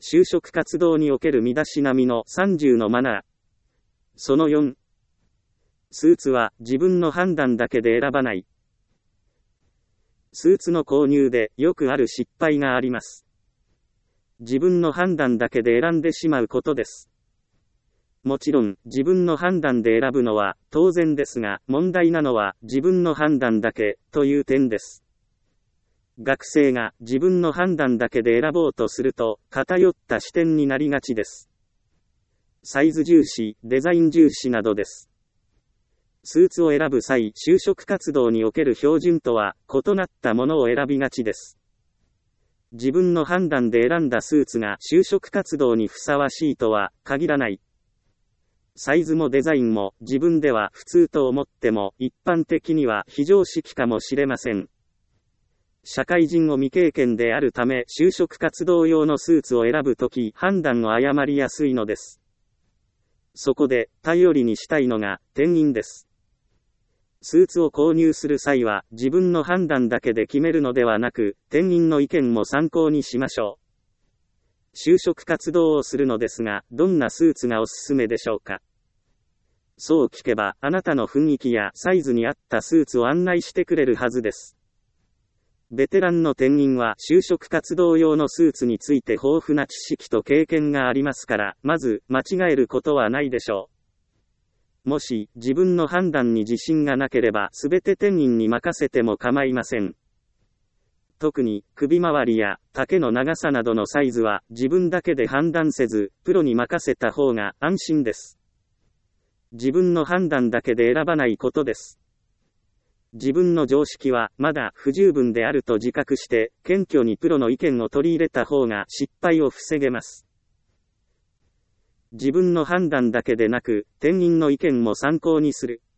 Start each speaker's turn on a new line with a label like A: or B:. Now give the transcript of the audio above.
A: 就職活動における身だしなみの30のマナー。その4。スーツは自分の判断だけで選ばない。スーツの購入でよくある失敗があります。自分の判断だけで選んでしまうことです。もちろん、自分の判断で選ぶのは当然ですが、問題なのは自分の判断だけという点です。学生が自分の判断だけで選ぼうとすると、偏った視点になりがちです。サイズ重視、デザイン重視などです。スーツを選ぶ際、就職活動における標準とは異なったものを選びがちです。自分の判断で選んだスーツが就職活動にふさわしいとは限らない。サイズもデザインも自分では普通と思っても一般的には非常識かもしれません。社会人を未経験であるため就職活動用のスーツを選ぶとき判断を誤りやすいのです。そこで頼りにしたいのが店員です。スーツを購入する際は自分の判断だけで決めるのではなく店員の意見も参考にしましょう。就職活動をするのですが、どんなスーツがおすすめでしょうか。そう聞けば、あなたの雰囲気やサイズに合ったスーツを案内してくれるはずです。ベテランの店員は就職活動用のスーツについて豊富な知識と経験がありますから、まず間違えることはないでしょう。もし自分の判断に自信がなければ、すべて店員に任せても構いません。特に首周りや丈の長さなどのサイズは自分だけで判断せず、プロに任せた方が安心です。自分の判断だけで選ばないことです。自分の常識はまだ不十分であると自覚して、謙虚にプロの意見を取り入れた方が失敗を防げます。自分の判断だけでなく、店員の意見も参考にする。